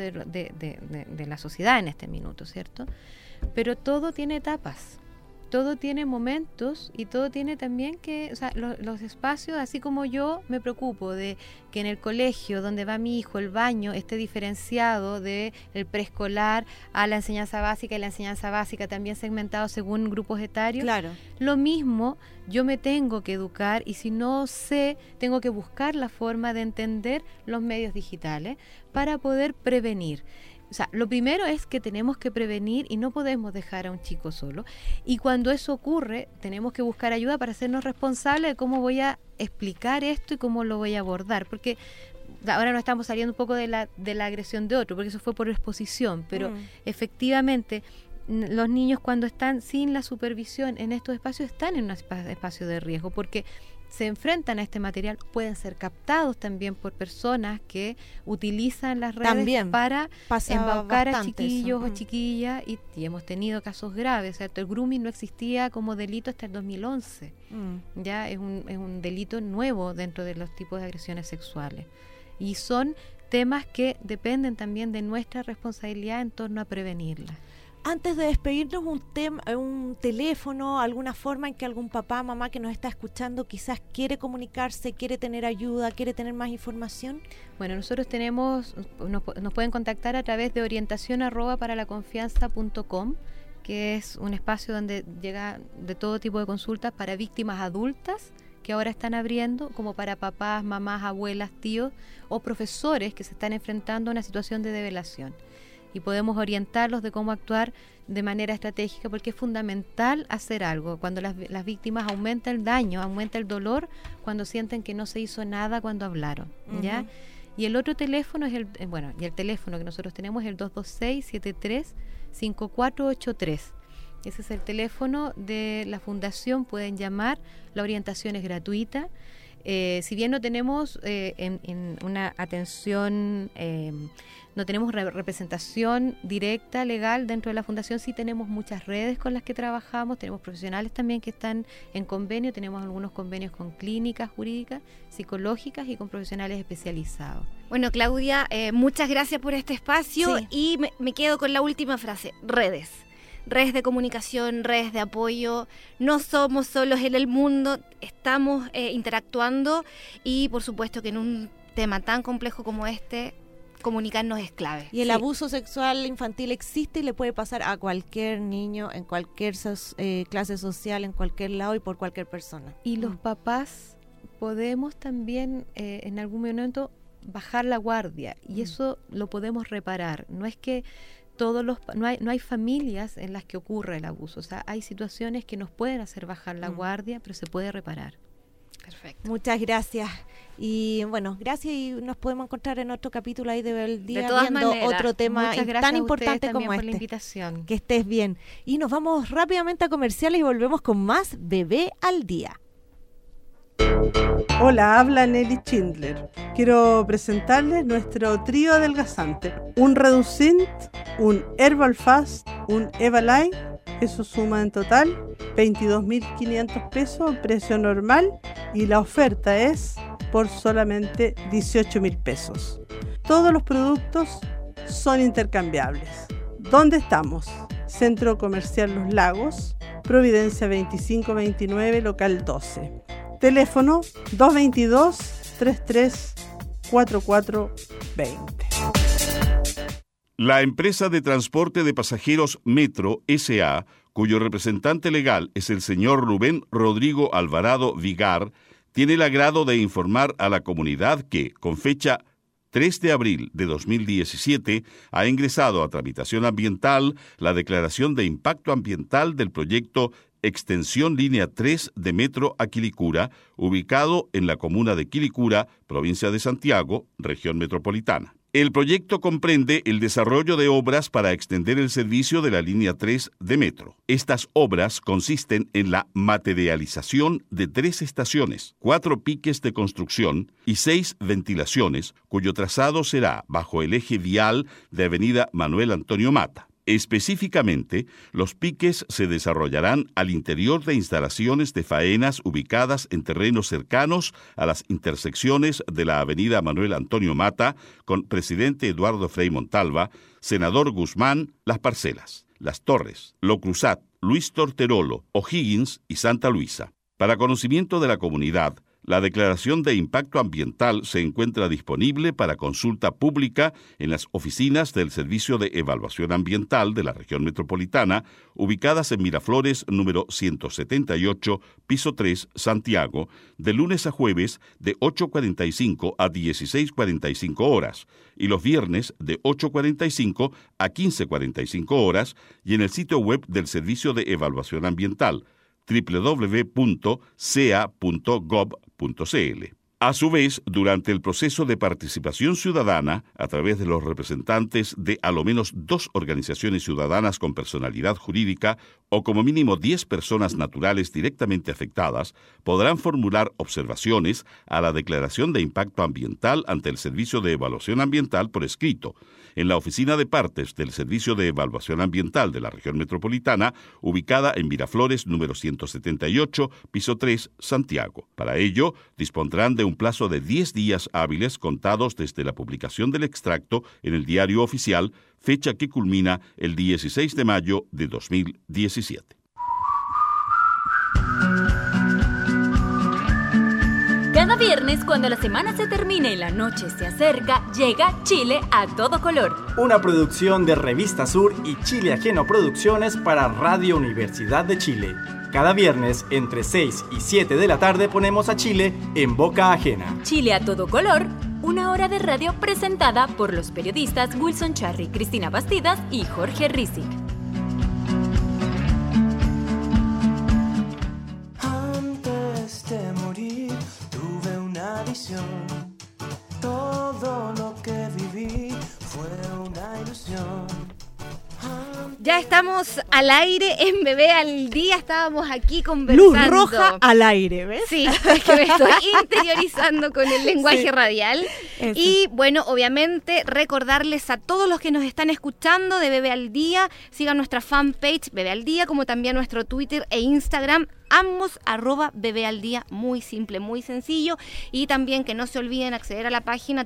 de la sociedad en este minuto, ¿cierto? Pero todo tiene etapas. Todo tiene momentos, y todo tiene también que, o sea, los espacios, así como yo me preocupo de que en el colegio donde va mi hijo el baño esté diferenciado de el preescolar a la enseñanza básica, y la enseñanza básica también segmentado según grupos etarios. Claro. Lo mismo, yo me tengo que educar, y si no sé, tengo que buscar la forma de entender los medios digitales para poder prevenir. O sea, lo primero es que tenemos que prevenir, y no podemos dejar a un chico solo. Y cuando eso ocurre, tenemos que buscar ayuda para hacernos responsables de cómo voy a explicar esto y cómo lo voy a abordar. Porque ahora nos estamos saliendo un poco de la agresión de otro, porque eso fue por exposición, pero efectivamente los niños cuando están sin la supervisión en estos espacios están en un espacio de riesgo, porque se enfrentan a este material, pueden ser captados también por personas que utilizan las redes también para embaucar a chiquillos o chiquillas, y hemos tenido casos graves, ¿cierto? El grooming no existía como delito hasta el 2011, ya es un delito nuevo dentro de los tipos de agresiones sexuales, y son temas que dependen también de nuestra responsabilidad en torno a prevenirlas. Antes de despedirnos, un teléfono, alguna forma en que algún papá, mamá que nos está escuchando quizás quiere comunicarse, quiere tener ayuda, quiere tener más información. Bueno, nosotros nos pueden contactar a través de orientacion@paralaconfianza.com, que es un espacio donde llega de todo tipo de consultas para víctimas adultas que ahora están abriendo, como para papás, mamás, abuelas, tíos o profesores que se están enfrentando a una situación de develación. Y podemos orientarlos de cómo actuar de manera estratégica, porque es fundamental hacer algo. Cuando las víctimas aumenta el daño, aumenta el dolor, cuando sienten que no se hizo nada cuando hablaron, ¿ya? Y el otro teléfono es el teléfono que nosotros tenemos es el 226-73-5483. Ese es el teléfono de la fundación, pueden llamar, la orientación es gratuita. Si bien no tenemos en una atención, no tenemos representación directa, legal dentro de la fundación, sí tenemos muchas redes con las que trabajamos, tenemos profesionales también que están en convenio, tenemos algunos convenios con clínicas jurídicas, psicológicas y con profesionales especializados. Bueno, Claudia, muchas gracias por este espacio, y me quedo con la última frase, redes de comunicación, redes de apoyo, no somos solos en el mundo, estamos interactuando, y por supuesto que en un tema tan complejo como este, comunicarnos es clave. Y el abuso sexual infantil existe y le puede pasar a cualquier niño, en cualquier clase social, en cualquier lado y por cualquier persona. Y los papás podemos también en algún momento bajar la guardia, y eso lo podemos reparar. No es que no hay familias en las que ocurra el abuso, o sea, hay situaciones que nos pueden hacer bajar la guardia, pero se puede reparar. Perfecto. Muchas gracias. Y bueno, gracias, y nos podemos encontrar en otro capítulo ahí de Bebé al Día, de todas viendo maneras, otro tema tan importante como por la invitación. Que estés bien. Y nos vamos rápidamente a comerciales y volvemos con más Bebé al Día. Hola, habla Nelly Schindler. Quiero presentarles nuestro trío adelgazante. Un Reducint, un Herbal Fast, un Evaline. Eso suma en total 22.500 pesos, precio normal, y la oferta es por solamente 18.000 pesos. Todos los productos son intercambiables. ¿Dónde estamos? Centro Comercial Los Lagos, Providencia 2529, local 12. Teléfono 222-334420. La empresa de transporte de pasajeros Metro S.A., cuyo representante legal es el señor Rubén Rodrigo Alvarado Vigar, tiene el agrado de informar a la comunidad que, con fecha 3 de abril de 2017, ha ingresado a tramitación ambiental la declaración de impacto ambiental del proyecto Extensión Línea 3 de Metro a Quilicura, ubicado en la comuna de Quilicura, provincia de Santiago, región metropolitana. El proyecto comprende el desarrollo de obras para extender el servicio de la línea 3 de metro. Estas obras consisten en la materialización de 3 estaciones, 4 piques de construcción y 6 ventilaciones, cuyo trazado será bajo el eje vial de Avenida Manuel Antonio Mata. Específicamente, los piques se desarrollarán al interior de instalaciones de faenas ubicadas en terrenos cercanos a las intersecciones de la avenida Manuel Antonio Mata con Presidente Eduardo Frei Montalva, Senador Guzmán, Las Parcelas, Las Torres, Lo Cruzat, Luis Torterolo, O'Higgins y Santa Luisa. Para conocimiento de la comunidad, la declaración de impacto ambiental se encuentra disponible para consulta pública en las oficinas del Servicio de Evaluación Ambiental de la región metropolitana, ubicadas en Miraflores número 178, piso 3, Santiago, de lunes a jueves de 8:45 a 16:45 horas y los viernes de 8:45 a 15:45 horas, y en el sitio web del Servicio de Evaluación Ambiental, www.sea.gov.cl. A su vez, durante el proceso de participación ciudadana, a través de los representantes de a lo menos 2 organizaciones ciudadanas con personalidad jurídica o como mínimo 10 personas naturales directamente afectadas, podrán formular observaciones a la Declaración de Impacto Ambiental ante el Servicio de Evaluación Ambiental por escrito, en la Oficina de Partes del Servicio de Evaluación Ambiental de la Región Metropolitana, ubicada en Miraflores, número 178, piso 3, Santiago. Para ello, dispondrán de un plazo de 10 días hábiles contados desde la publicación del extracto en el Diario Oficial, fecha que culmina el 16 de mayo de 2017. Cada viernes, cuando la semana se termina y la noche se acerca, llega Chile a todo color. Una producción de Revista Sur y Chile Ajeno Producciones para Radio Universidad de Chile. Cada viernes, entre 6 y 7 de la tarde, ponemos a Chile en boca ajena. Chile a todo color, una hora de radio presentada por los periodistas Wilson Charry, Cristina Bastidas y Jorge Rizik. Antes de morir, tuve una visión. Todo lo que viví fue una ilusión. Ya estamos al aire en Bebé al Día, estábamos aquí conversando. Luz roja al aire, ¿ves? Sí, es que me estoy interiorizando con el lenguaje radial. Eso. Y bueno, obviamente recordarles a todos los que nos están escuchando de Bebé al Día, sigan nuestra fanpage Bebé al Día, como también nuestro Twitter e Instagram, ambos @Bebé al Día, muy simple, muy sencillo. Y también que no se olviden acceder a la página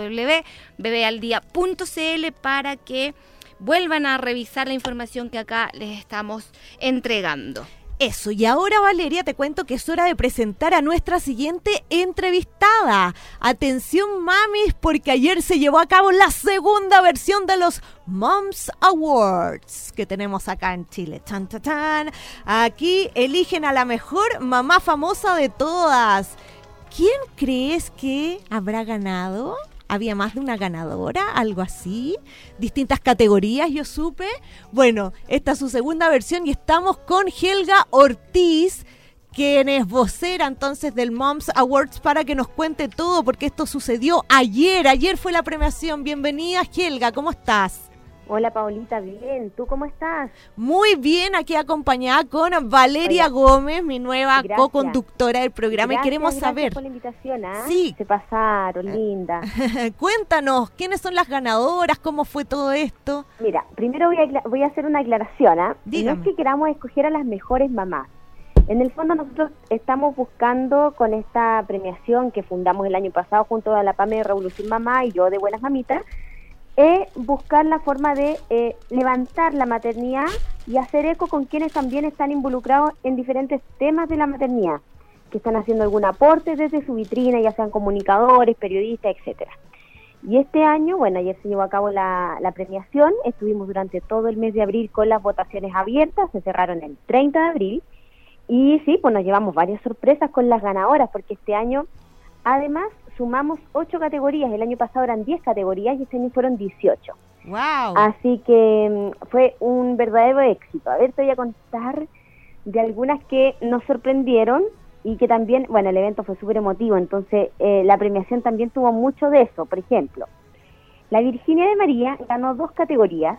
www.bebealdía.cl para que vuelvan a revisar la información que acá les estamos entregando. Eso, y ahora Valeria, te cuento que es hora de presentar a nuestra siguiente entrevistada. Atención mamis, porque ayer se llevó a cabo la segunda versión de los Moms Awards que tenemos acá en Chile. Chan, chan, chan. Aquí eligen a la mejor mamá famosa de todas. ¿Quién crees que habrá ganado? ¿Había más de una ganadora? ¿Algo así? ¿Distintas categorías, yo supe? Bueno, esta es su segunda versión y estamos con Helga Ortiz, quien es vocera entonces del Moms Awards, para que nos cuente todo, porque esto sucedió ayer. Ayer fue la premiación. Bienvenida, Helga, ¿cómo estás? Hola, Paulita, bien. ¿Tú cómo estás? Muy bien, aquí acompañada con Valeria Gómez, mi nueva co-conductora del programa. Y queremos saber... Gracias por la invitación, ¿ah? Sí. Se pasaron, linda. Cuéntanos, ¿quiénes son las ganadoras? ¿Cómo fue todo esto? Mira, primero voy a hacer una aclaración, ¿ah? No es que queramos escoger a las mejores mamás. En el fondo nosotros estamos buscando con esta premiación que fundamos el año pasado junto a la PAME de Revolución Mamá y yo de Buenas Mamitas, buscar la forma de levantar la maternidad y hacer eco con quienes también están involucrados en diferentes temas de la maternidad, que están haciendo algún aporte desde su vitrina, ya sean comunicadores, periodistas, etcétera. Y este año, bueno, ayer se llevó a cabo la premiación, estuvimos durante todo el mes de abril con las votaciones abiertas, se cerraron el 30 de abril, y sí, pues nos llevamos varias sorpresas con las ganadoras, porque este año, además, sumamos 8 categorías. El año pasado eran 10 categorías y este año fueron 18. ¡Wow! Así que fue un verdadero éxito. A ver, te voy a contar de algunas que nos sorprendieron y que también, bueno, el evento fue súper emotivo, entonces la premiación también tuvo mucho de eso. Por ejemplo, la Virginia de María ganó 2 categorías.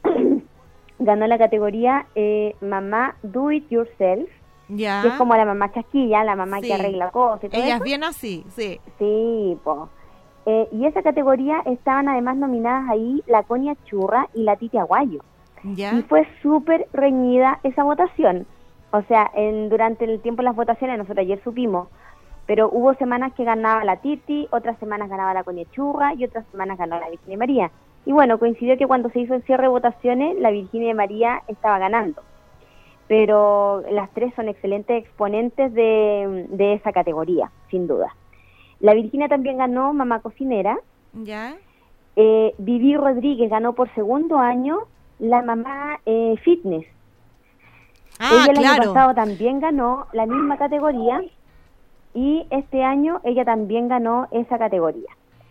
Ganó la categoría Mamá Do It Yourself, ya, que es como la mamá chasquilla, la mamá que arregla cosas y todo. Ella eso. es bien así, sí. Sí, po. Y esa categoría estaban además nominadas ahí la Conia Churra y la Titi Aguayo. ¿Ya? Y fue súper reñida esa votación. O sea, durante el tiempo de las votaciones, nosotros ayer supimos, pero hubo semanas que ganaba la Titi, otras semanas ganaba la Conia Churra y otras semanas ganó la Virginia de María. Y bueno, coincidió que cuando se hizo el cierre de votaciones, la Virginia de María estaba ganando. Pero las 3 son excelentes exponentes de esa categoría, sin duda. La Virginia también ganó Mamá Cocinera. ¿Ya? Vivi Rodríguez ganó por segundo año la Mamá Fitness. Ella el año pasado también ganó la misma categoría y este año ella también ganó esa categoría.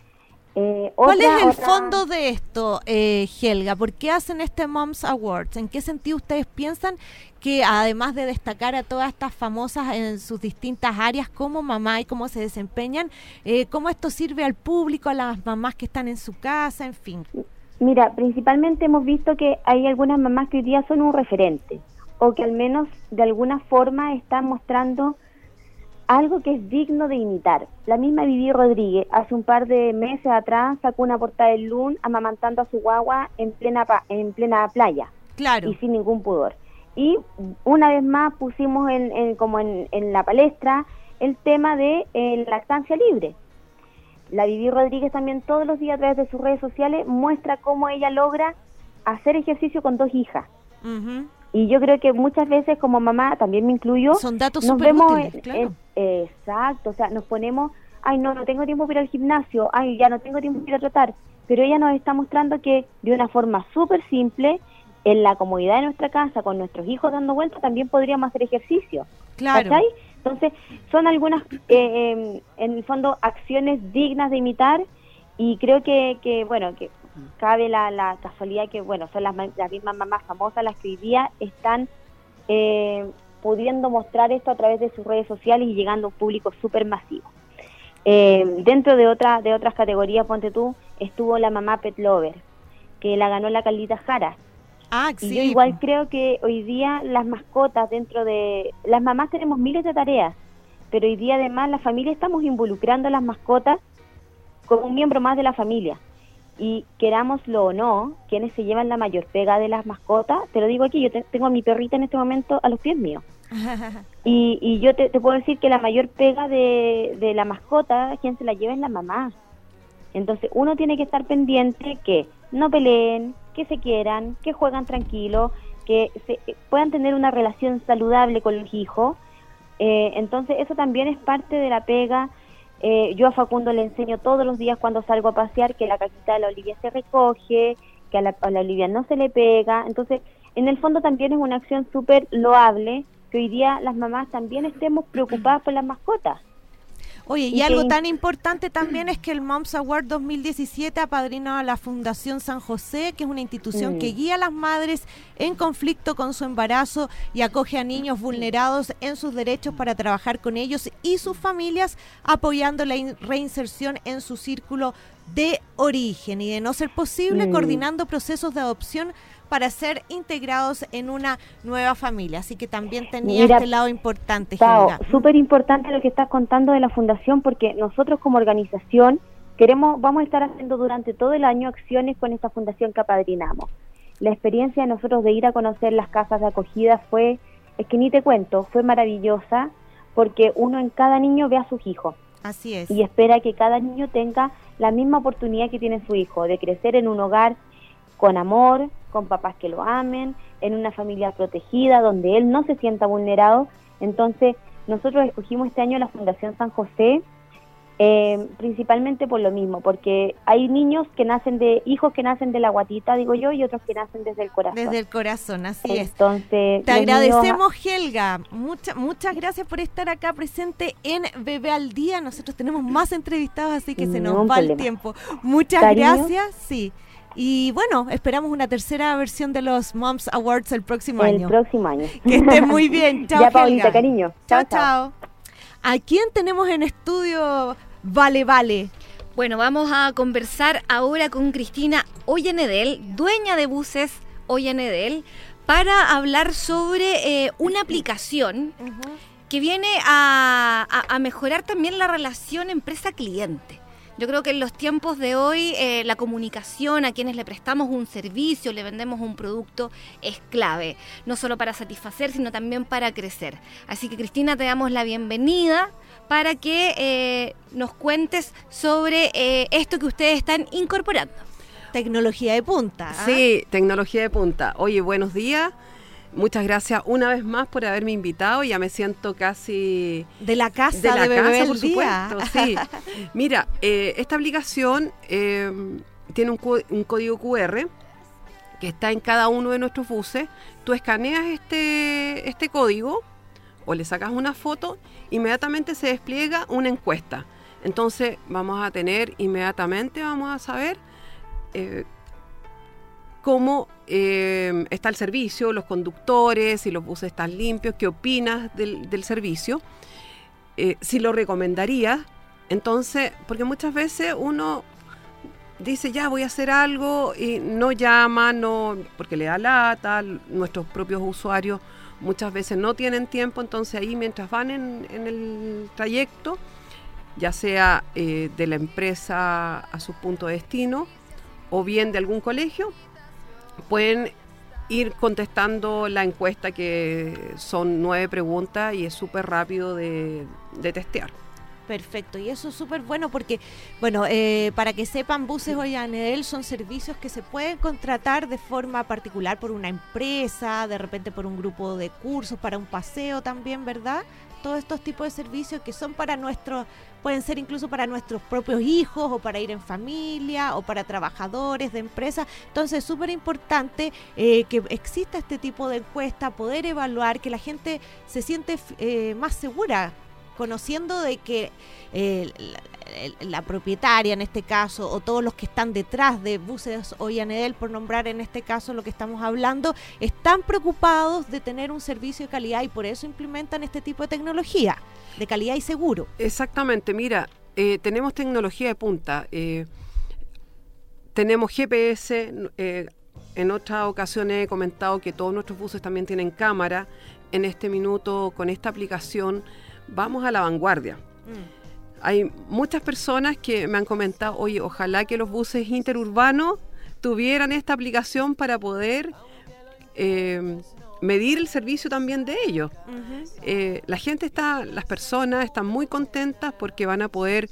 ¿Cuál es el fondo de esto, Helga? ¿Por qué hacen este Moms Awards? ¿En qué sentido ustedes piensan que, además de destacar a todas estas famosas en sus distintas áreas como mamá y cómo se desempeñan, cómo esto sirve al público, a las mamás que están en su casa, en fin? Mira, principalmente hemos visto que hay algunas mamás que hoy día son un referente, o que al menos de alguna forma están mostrando algo que es digno de imitar. La misma Vivi Rodríguez, hace un par de meses atrás, sacó una portada del LUN amamantando a su guagua en plena playa. Claro. Y sin ningún pudor. Y una vez más pusimos en la palestra el tema de lactancia libre. La Vivi Rodríguez también todos los días a través de sus redes sociales muestra cómo ella logra hacer ejercicio con 2 hijas. Uh-huh. Y yo creo que muchas veces como mamá, también me incluyo, son datos nos súper vemos útiles, claro. Exacto, o sea, nos ponemos, ay no tengo tiempo para ir al gimnasio, ay ya no tengo tiempo para ir a trotar, pero ella nos está mostrando que de una forma súper simple, en la comodidad de nuestra casa, con nuestros hijos dando vueltas, también podríamos hacer ejercicio. Claro. ¿Cachai? Entonces, son algunas, en el fondo, acciones dignas de imitar, y creo que cabe la casualidad que, son las mismas mamás famosas las que hoy día están pudiendo mostrar esto a través de sus redes sociales y llegando a un público súper masivo. Dentro de otras categorías, ponte tú, estuvo la mamá Pet Lover, que la ganó la Carlita Jara. Sí. Y yo igual creo que hoy día las mascotas las mamás tenemos miles de tareas, pero hoy día además la familia estamos involucrando a las mascotas como un miembro más de la familia. Y querámoslo o no, quienes se llevan la mayor pega de las mascotas, te lo digo aquí, yo tengo a mi perrita en este momento a los pies míos. y yo te puedo decir que la mayor pega de la mascota, quien se la lleva es la mamá. Entonces uno tiene que estar pendiente que no peleen, que se quieran, que juegan tranquilo, que puedan tener una relación saludable con los hijos. Entonces eso también es parte de la pega. Yo a Facundo le enseño todos los días cuando salgo a pasear que la caquita de la Olivia se recoge, que a la Olivia no se le pega. Entonces, en el fondo también es una acción súper loable que hoy día las mamás también estemos preocupadas por las mascotas. Oye, y algo tan importante también es que el Moms Award 2017 apadrinó a la Fundación San José, que es una institución que guía a las madres en conflicto con su embarazo y acoge a niños vulnerados en sus derechos para trabajar con ellos y sus familias, apoyando la reinserción en su círculo de origen y, de no ser posible, coordinando procesos de adopción para ser integrados en una nueva familia. Así que también tenía este lado importante, Helga. Súper importante lo que estás contando de la fundación, porque nosotros como organización vamos a estar haciendo durante todo el año acciones con esta fundación que apadrinamos. La experiencia de nosotros de ir a conocer las casas de acogida es que ni te cuento, fue maravillosa, porque uno en cada niño ve a sus hijos. Así es. Y espera que cada niño tenga la misma oportunidad que tiene su hijo, de crecer en un hogar con amor, con papás que lo amen, en una familia protegida, donde él no se sienta vulnerado. Entonces, nosotros escogimos este año la Fundación San José, principalmente por lo mismo, porque hay hijos que nacen de la guatita, digo yo, y otros que nacen desde el corazón. Desde el corazón, así es. Entonces, te agradecemos, Helga. Muchas gracias por estar acá presente en Bebé al Día. Nosotros tenemos más entrevistados, así que se nos va el tiempo. Muchas gracias. Sí. Y bueno, esperamos una tercera versión de los Moms Awards el próximo año. Que esté muy bien. Chao, ya, Paulita, cariño. Chao. ¿A quién tenemos en estudio? Vale. Bueno, vamos a conversar ahora con Cristina Ollanedel, dueña de buses Ollanedel, para hablar sobre una aplicación que viene a mejorar también la relación empresa-cliente. Yo creo que en los tiempos de hoy la comunicación a quienes le prestamos un servicio, le vendemos un producto, es clave, no solo para satisfacer, sino también para crecer. Así que, Cristina, te damos la bienvenida para que nos cuentes sobre esto que ustedes están incorporando. Tecnología de punta. Sí, tecnología de punta. Oye, buenos días. Muchas gracias una vez más por haberme invitado. Ya me siento casi... De la casa de Bebé por Día. Supuesto, sí. Mira, esta aplicación tiene un código QR que está en cada uno de nuestros buses. Tú escaneas este código o le sacas una foto, inmediatamente se despliega una encuesta. Entonces vamos a tener inmediatamente, vamos a saber cómo está el servicio, los conductores, si los buses están limpios, qué opinas del servicio, si lo recomendarías. Entonces, porque muchas veces uno dice, ya voy a hacer algo y no llama, porque le da lata, nuestros propios usuarios muchas veces no tienen tiempo, entonces ahí mientras van en el trayecto, ya sea de la empresa a su punto de destino o bien de algún colegio, pueden ir contestando la encuesta, que son 9 preguntas y es súper rápido de testear. Perfecto, y eso es súper bueno porque, bueno, para que sepan, Buses Ollanedel son servicios que se pueden contratar de forma particular por una empresa, de repente por un grupo de cursos, para un paseo también, ¿verdad? Todos estos tipos de servicios que son para pueden ser incluso para nuestros propios hijos, o para ir en familia, o para trabajadores de empresas. Entonces es súper importante que exista este tipo de encuesta, poder evaluar, que la gente se siente más segura, conociendo de que la propietaria en este caso, o todos los que están detrás de Buses Ollanedel, por nombrar en este caso lo que estamos hablando, están preocupados de tener un servicio de calidad, y por eso implementan este tipo de tecnología de calidad y seguro. Exactamente, mira, tenemos tecnología de punta, tenemos GPS, en otras ocasiones he comentado que todos nuestros buses también tienen cámara. En este minuto, con esta aplicación, vamos a la vanguardia. Hay muchas personas que me han comentado, oye, ojalá que los buses interurbanos tuvieran esta aplicación para poder medir el servicio también de ellos. Las personas están muy contentas porque van a poder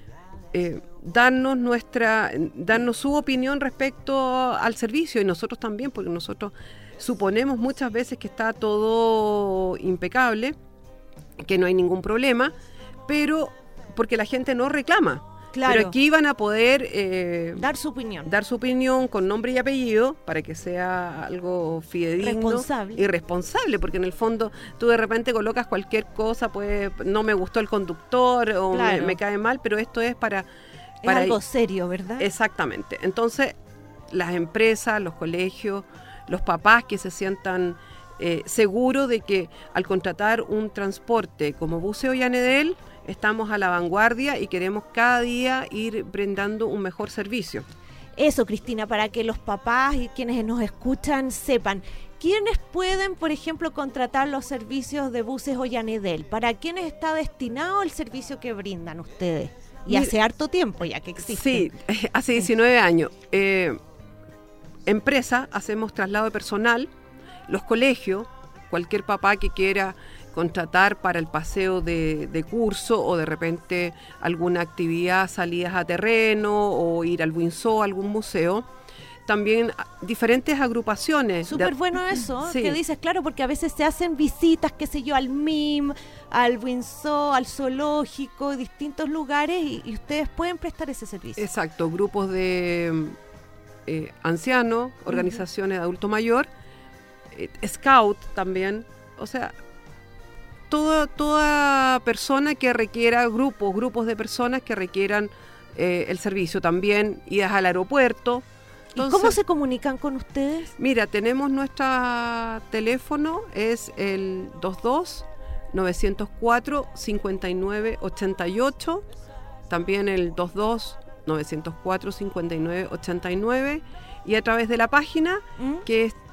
darnos su opinión respecto al servicio, y nosotros también, porque nosotros suponemos muchas veces que está todo impecable, que no hay ningún problema, pero porque la gente no reclama. Claro. Pero aquí van a poder dar su opinión con nombre y apellido, para que sea algo fidedigno y responsable, porque en el fondo tú de repente colocas cualquier cosa, pues no me gustó el conductor, o claro, me cae mal, pero esto es para algo serio, ¿verdad? Exactamente. Entonces las empresas, los colegios, los papás que se sientan seguros de que al contratar un transporte como Buses Ollanedel estamos a la vanguardia y queremos cada día ir brindando un mejor servicio. Eso, Cristina, para que los papás y quienes nos escuchan sepan, ¿quiénes pueden, por ejemplo, contratar los servicios de Buses Ollanedel? ¿Para quiénes está destinado el servicio que brindan ustedes? Y hace harto tiempo ya que existe. Sí, hace 19 años. Empresa, hacemos traslado de personal, los colegios, cualquier papá que quiera contratar para el paseo de curso, o de repente alguna actividad, salidas a terreno, o ir al Windsor, algún museo. También diferentes agrupaciones. Súper bueno eso, sí, que dices, claro, porque a veces se hacen visitas, qué sé yo, al MIM, al Windsor, al zoológico, distintos lugares, y ustedes pueden prestar ese servicio. Exacto, grupos de ancianos, organizaciones de adulto mayor, scout también, o sea, toda persona que requiera, grupos de personas que requieran el servicio. También idas al aeropuerto. Entonces, ¿y cómo se comunican con ustedes? Mira, tenemos nuestro teléfono, es el 22-904-5988, también el 22-904-5989, y a través de la página que es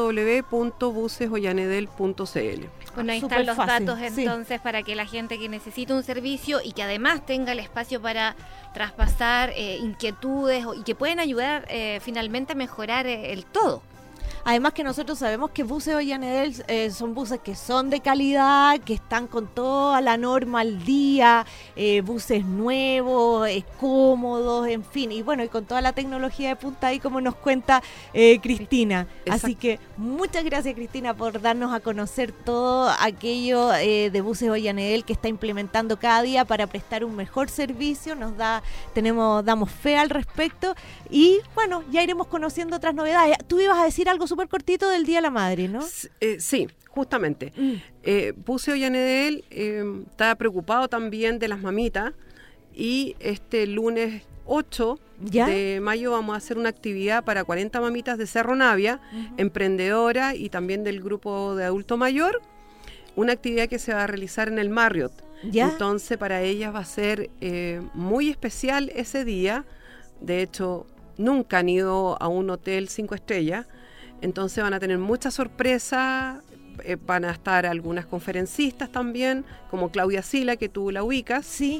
www.busesollanedel.cl. Bueno, ahí están los datos entonces, para que la gente que necesita un servicio y que además tenga el espacio para traspasar inquietudes, y que pueden ayudar finalmente a mejorar el todo. Además que nosotros sabemos que Buses Ollanedel son buses que son de calidad, que están con toda la norma al día, buses nuevos, cómodos, en fin, y bueno, y con toda la tecnología de punta ahí, como nos cuenta Cristina. Exacto. Así que muchas gracias, Cristina, por darnos a conocer todo aquello de Buses Ollanedel que está implementando cada día para prestar un mejor servicio. Damos fe al respecto, y bueno, ya iremos conociendo otras novedades. Tú ibas a decir algo súper cortito del Día de la Madre, ¿no? Sí, justamente. Buses Ollanedel está preocupado también de las mamitas, y este lunes 8 de mayo vamos a hacer una actividad para 40 mamitas de Cerro Navia, emprendedoras y también del grupo de adulto mayor, una actividad que se va a realizar en el Marriott. Entonces para ellas va a ser muy especial ese día. De hecho, nunca han ido a un hotel 5 estrellas, entonces van a tener muchas sorpresas. Van a estar algunas conferencistas también, como Claudia Sila, que tú la ubicas. Sí.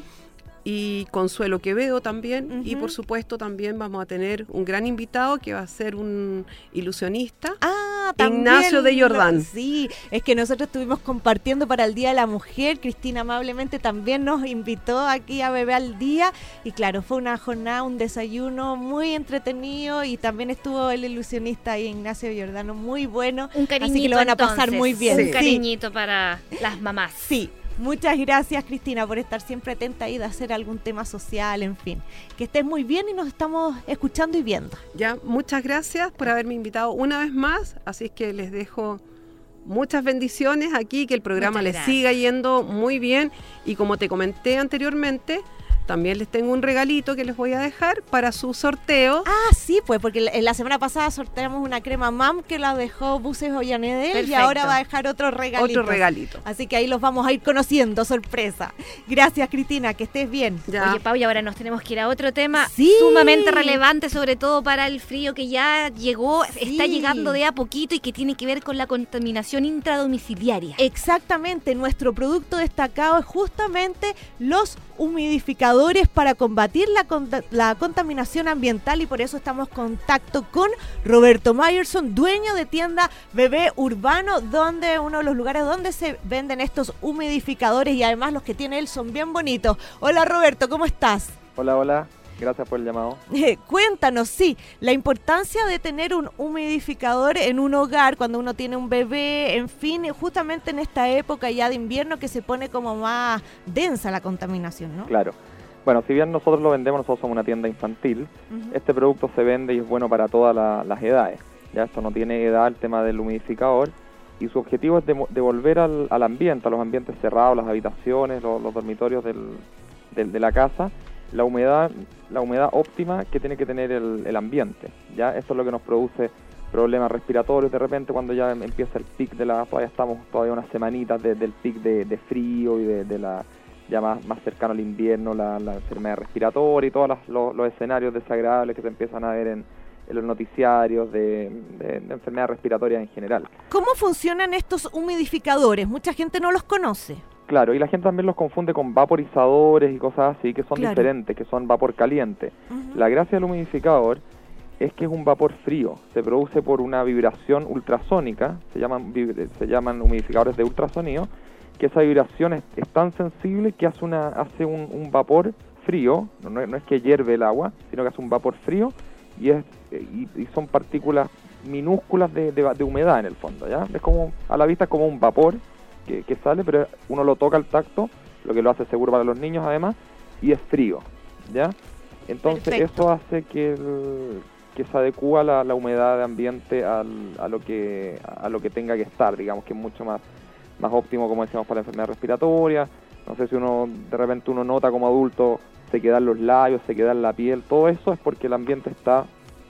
Y Consuelo Quevedo también, y por supuesto también vamos a tener un gran invitado que va a ser un ilusionista, Ignacio de Jordán. Sí, es que nosotros estuvimos compartiendo para el Día de la Mujer, Cristina amablemente también nos invitó aquí a Bebé al Día, y claro, fue una jornada, un desayuno muy entretenido, y también estuvo el ilusionista Ignacio de Jordán, muy bueno, un cariñito, así que lo van a pasar muy bien. Un cariñito para las mamás. Sí. Muchas gracias, Cristina, por estar siempre atenta y de hacer algún tema social, en fin. Que estés muy bien y nos estamos escuchando y viendo. Ya, muchas gracias por haberme invitado una vez más, así es que les dejo muchas bendiciones aquí, que el programa les siga yendo muy bien, y como te comenté anteriormente, también les tengo un regalito que les voy a dejar para su sorteo. Sí, pues, porque la semana pasada sorteamos una crema MAM que la dejó Buses Ollanedel, y ahora va a dejar otro regalito. Así que ahí los vamos a ir conociendo, sorpresa. Gracias, Cristina, que estés bien. Oye, Pau, y ahora nos tenemos que ir a otro tema sumamente relevante, sobre todo para el frío que ya llegó, está llegando de a poquito, y que tiene que ver con la contaminación intradomiciliaria. Exactamente, nuestro producto destacado es justamente los humidificadores para combatir la contaminación ambiental, y por eso estamos en contacto con Roberto Myerson, dueño de tienda Bebé Urbano, donde uno de los lugares donde se venden estos humidificadores, y además los que tiene él son bien bonitos. Hola Roberto, ¿cómo estás? Hola, gracias por el llamado. Cuéntanos, la importancia de tener un humidificador en un hogar cuando uno tiene un bebé, en fin, justamente en esta época ya de invierno que se pone como más densa la contaminación, ¿no? Claro. Bueno, si bien nosotros lo vendemos, nosotros somos una tienda infantil, este producto se vende y es bueno para todas las edades. Ya esto no tiene edad, el tema del humidificador, y su objetivo es devolver al ambiente, a los ambientes cerrados, las habitaciones, los dormitorios de la casa, la humedad óptima que tiene que tener el ambiente. Ya esto es lo que nos produce problemas respiratorios de repente cuando ya empieza el pic todavía estamos unas semanitas del pic de frío y de la ya más cercano al invierno, la enfermedad respiratoria y todos los escenarios desagradables que se empiezan a ver en los noticiarios de enfermedades respiratorias en general. ¿Cómo funcionan estos humidificadores? Mucha gente no los conoce. Claro, y la gente también los confunde con vaporizadores y cosas así, que son diferentes, que son vapor caliente. La gracia del humidificador es que es un vapor frío, se produce por una vibración ultrasónica, se llaman humidificadores de ultrasonido, que esa vibración es tan sensible que hace un vapor frío, no es que hierve el agua, sino que hace un vapor frío, y son partículas minúsculas de humedad en el fondo, ¿ya? Es como, a la vista es como un vapor que sale, pero uno lo toca al tacto, lo que lo hace seguro para los niños además, y es frío, ¿ya? Entonces eso hace que se adecúa la humedad de ambiente a lo que tenga que estar, digamos que es mucho más óptimo, como decíamos, para la enfermedad respiratoria. No sé si de repente uno nota como adulto se quedan los labios, se queda la piel, todo eso es porque el ambiente está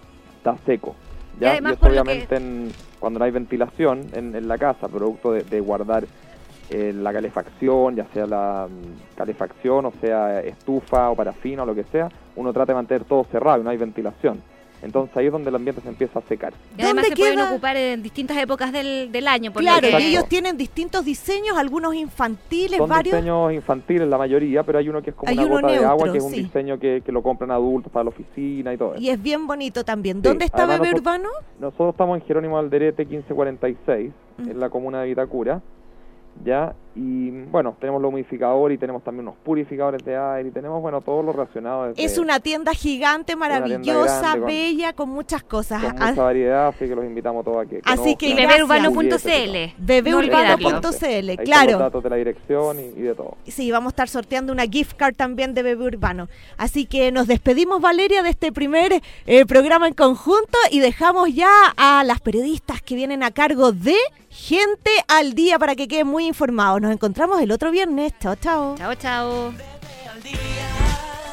seco, ¿ya? Y además, y eso obviamente cuando no hay ventilación en la casa, producto de guardar la calefacción, ya sea la calefacción o sea estufa o parafina o lo que sea, uno trata de mantener todo cerrado y no hay ventilación. Entonces ahí es donde el ambiente se empieza a secar. Y además se pueden ocupar en distintas épocas del año. Claro, y ellos tienen distintos diseños, algunos infantiles, son varios. Son diseños infantiles la mayoría, pero hay uno que es como una gota de agua, que es un diseño que lo compran adultos para la oficina y todo eso. Y es bien bonito también. ¿Dónde está Bebé Urbano? Nosotros estamos en Jerónimo Alderete 1546, en la comuna de Vitacura. Ya, y bueno, tenemos los humidificadores y tenemos también unos purificadores de aire y tenemos, todo lo relacionado. Es una tienda gigante, maravillosa, tienda bella, con muchas cosas. Con mucha variedad, así que los invitamos todos a que conozcan. Así que bebeurbano.cl. Bebeurbano.cl, claro. Los datos de la dirección y de todo. Sí, vamos a estar sorteando una gift card también de Bebé Urbano. Así que nos despedimos, Valeria, de este primer programa en conjunto y dejamos ya a las periodistas que vienen a cargo de Gente al Día para que queden muy informados. Nos encontramos el otro viernes. Chao, chao. Chao, chao.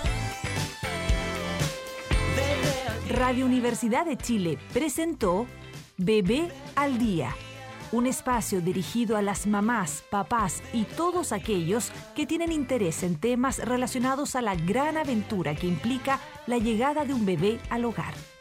Radio Universidad de Chile presentó Bebé al Día, un espacio dirigido a las mamás, papás y todos aquellos que tienen interés en temas relacionados a la gran aventura que implica la llegada de un bebé al hogar.